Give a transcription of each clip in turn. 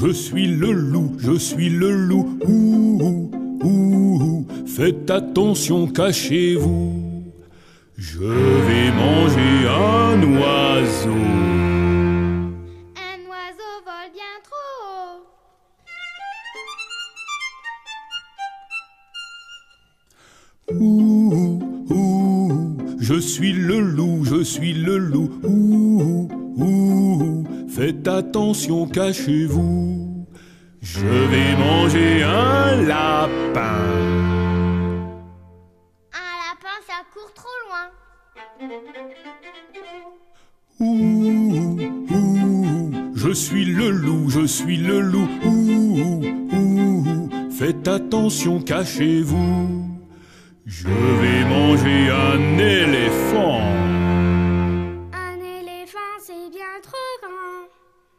je suis le loup, je suis le loup. Ouh, ouh, ouh, faites attention, cachez-vous. Je vais manger un oiseau. Un oiseau vole bien trop haut. Ouh, ouh, je suis le loup, je suis le loup. Ouh, ouh, faites attention, cachez-vous. Je vais manger un lapin. Un lapin, ça court trop loin. Ouh, ouh, je suis le loup, je suis le loup. Ouh, ouh, faites attention, cachez-vous. Je vais manger un éléphant. Un éléphant, c'est bien trop grand.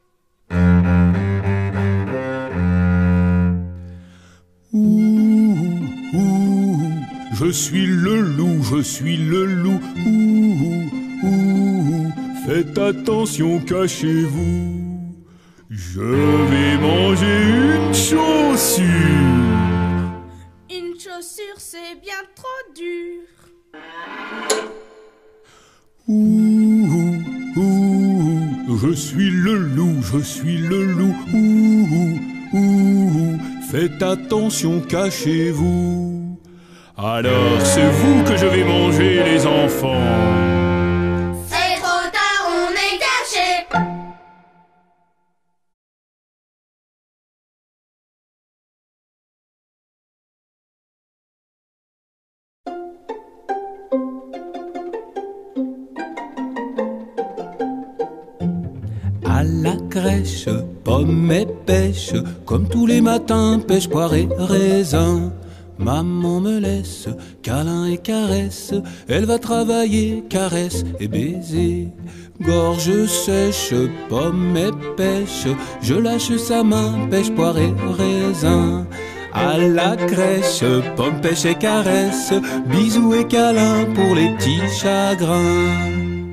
Ouh, ouh, je suis le loup, je suis le loup. Ouh, ouh, faites attention, cachez-vous. Je vais manger une chaussure. Une chaussure, c'est bien trop dur. Ouh, ouh, je suis le loup, je suis le loup. Ouh, ouh, faites attention, cachez-vous. Alors c'est vous que je vais manger, les enfants. C'est trop tard, on est cachés. À la crèche, pommes et pêche, comme tous les matins, pêche, poire et raisin. Maman me laisse, câlin et caresse, elle va travailler, caresse et baiser. Gorge sèche, pommes et pêche, je lâche sa main, pêche, poire et raisin. À la crèche, pommes, pêche et caresse, bisous et câlins pour les petits chagrins.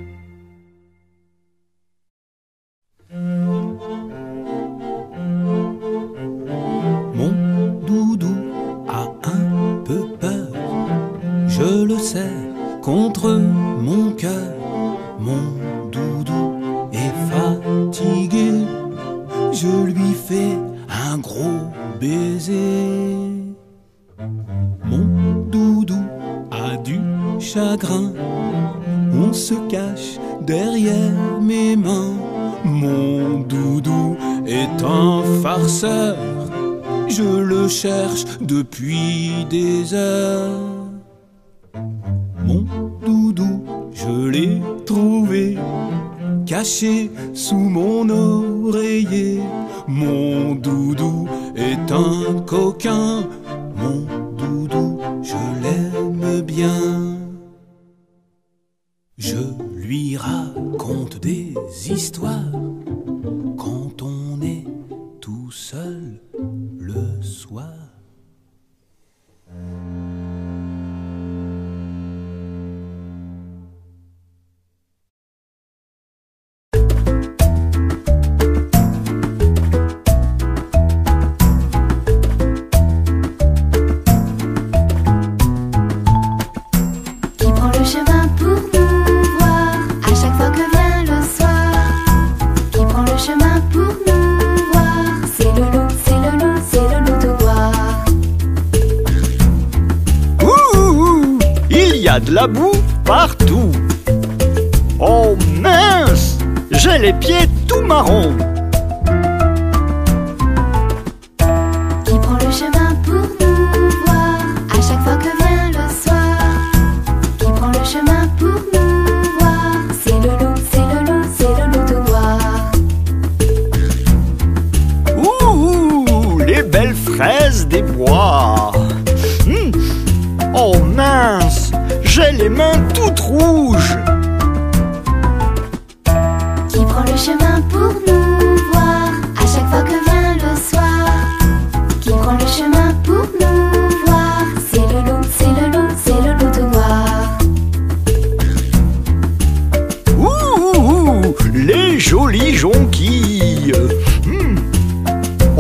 Je le sais, contre mon cœur, mon doudou est fatigué. Je lui fais un gros baiser. Mon doudou a du chagrin, on se cache derrière mes mains. Mon doudou est un farceur, je le cherche depuis des heures. Mon doudou, je l'ai trouvé, caché sous mon oreiller. Mon doudou est un coquin, mon doudou, je l'aime bien. Je lui raconte des histoires quand on est tout seul le soir. De la boue partout. Oh mince, j'ai les pieds tout marrons. Qui prend le chemin pour nous voir à chaque fois que vient le soir. Qui prend le chemin pour nous voir. C'est le loup, c'est le loup, c'est le loup tout noir. Ouh, les belles fraises des bois. Oh mince, j'ai les mains toutes rouges. Qui prend le chemin pour nous voir à chaque fois que vient le soir. Qui prend le chemin pour nous voir. C'est le loup, c'est le loup, c'est le loup tout noir. Ouh, les jolies jonquilles.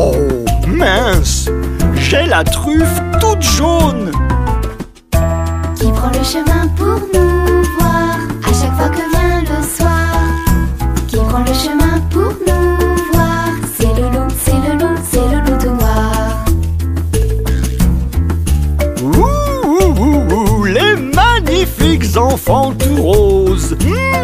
le chemin pour nous voir à chaque fois que vient le soir? Qui prend le chemin pour nous voir? C'est le loup, c'est le loup, c'est le loup tout noir. Les magnifiques enfants tout roses.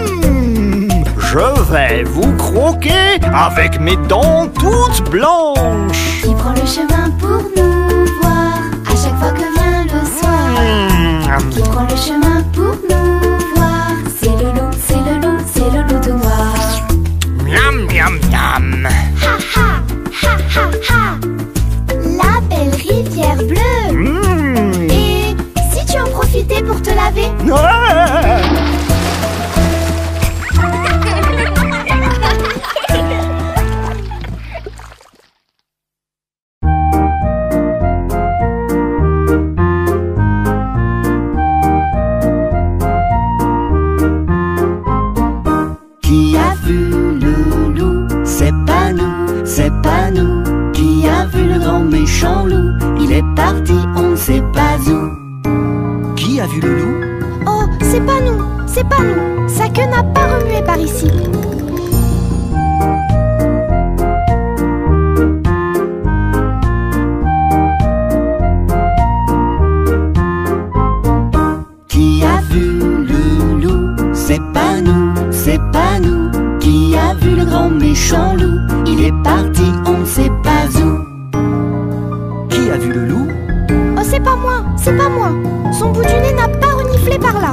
Je vais vous croquer avec mes dents toutes blanches. Qui prend le chemin pour nous voir à chaque fois que vient le soir? Qui prend le chemin pour nous voir? C'est le loup, c'est le loup, c'est le loup tout noir. Miam, miam, miam. Ha ha, ha ha ha. La belle rivière bleue. Et si tu en profitais pour te laver? Ouais. Qui a vu le loup? C'est pas nous, c'est pas nous. Qui a vu le grand méchant loup? Il est parti, on ne sait pas où. Qui a vu le loup? Oh, c'est pas nous, c'est pas nous. Sa queue n'a pas remué par ici. Qui a vu le loup? C'est pas nous, c'est pas nous. Qui a vu le grand méchant loup? Il est parti, on ne sait pas où. Qui a vu le loup? Oh, c'est pas moi, c'est pas moi. Son bout du nez n'a pas reniflé par là.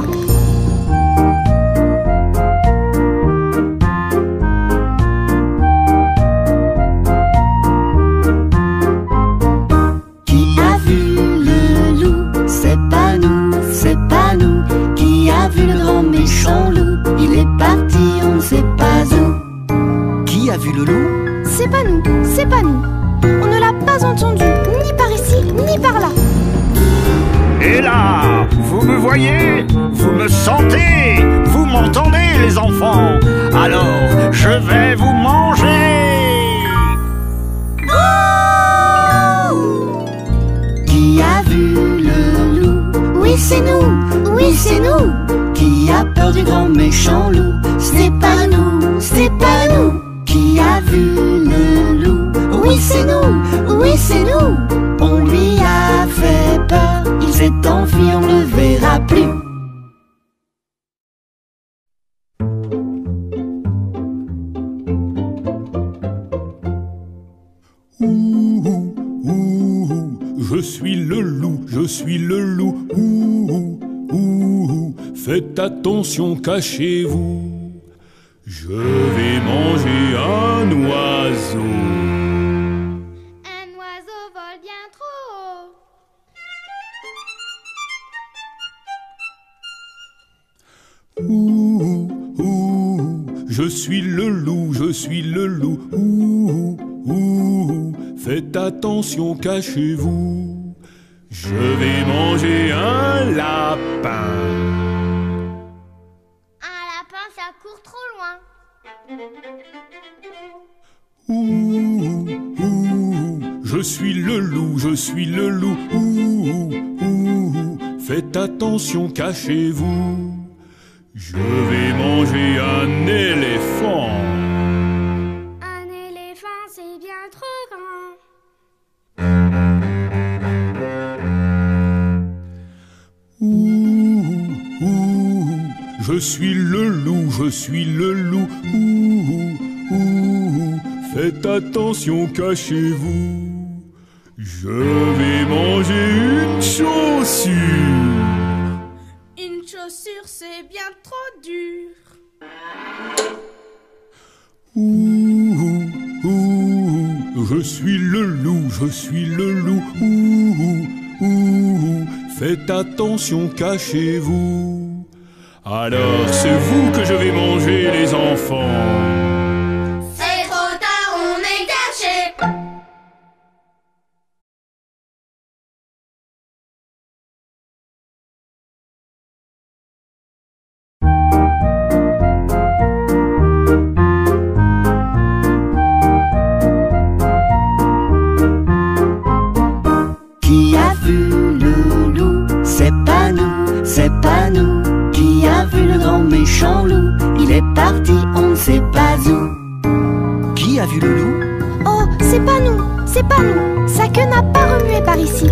Qui a vu le loup? C'est pas nous, c'est pas nous. Qui a vu le grand méchant loup? Il est parti, on ne sait pas où. Qui a vu le loup? C'est pas nous, c'est pas nous. On ne l'a pas entendu, ni par ici, ni par là. Et là, vous me voyez? Vous me sentez? Vous m'entendez, les enfants? Alors, je vais vous manger! Qui a vu le loup? Oui, c'est nous, oui, c'est nous. Qui a peur du grand méchant loup? C'est pas nous, c'est pas nous. Qui a vu le loup? Oui, c'est nous, oui, c'est nous. On lui a fait peur, il s'est enfui, on ne le verra plus. Ouh, ouh, je suis le loup, je suis le loup. Ouh, ouh, faites attention, cachez-vous. Je vais manger un oiseau. Un oiseau vole bien trop haut. Ouh, ouh, je suis le loup, je suis le loup. Ouh, ouh, faites attention, cachez-vous. Je vais manger un lapin. Un lapin, ça court trop loin. Ouh, ouh, je suis le loup, je suis le loup. Ouh, ouh, faites attention, cachez-vous. Je vais manger un éléphant. Un éléphant, c'est bien trop grand. Ouh, ouh, je suis le loup, je suis le loup. Ouh, ouh, faites attention, cachez-vous. Je vais manger une chaussure. Une chaussure, c'est bien trop dur. Ouh, ouh, je suis le loup, je suis le loup. Ouh, ouh, faites attention, cachez-vous. Alors c'est vous que je vais manger, les enfants. C'est trop tard, on est caché. Qui a vu le loup? C'est pas nous, c'est pas pas où. Qui a vu le loup? Oh, c'est pas nous, c'est pas nous. Sa queue n'a pas remué par ici.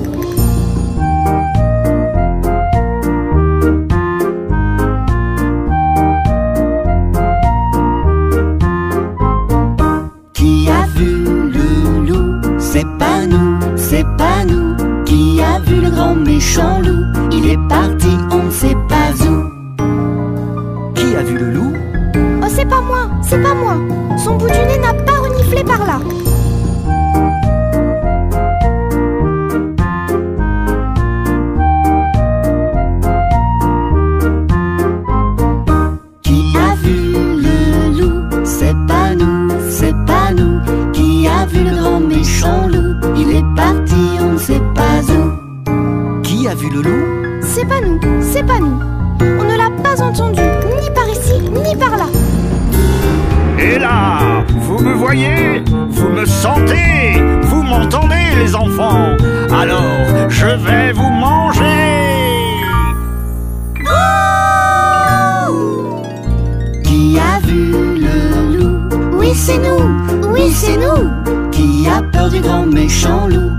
Qui a vu le loup? C'est pas nous, c'est pas nous. Qui a vu le grand méchant loup? Il est parti, on ne sait pas où. Qui a vu le loup? Oh, c'est pas moi, c'est pas moi. Son bout du nez n'a pas reniflé par là. Qui a vu le loup? C'est pas nous, c'est pas nous. Qui a vu le grand méchant loup? Il est parti, on ne sait pas où. Qui a vu le loup? C'est pas nous, c'est pas nous. On ne l'a pas entendu, ni par ici, ni par là. Et là, vous me voyez? Vous me sentez? Vous m'entendez, les enfants? Alors, je vais vous manger! Qui a vu le loup? Oui, c'est nous, oui, c'est nous. Qui a peur du grand méchant loup?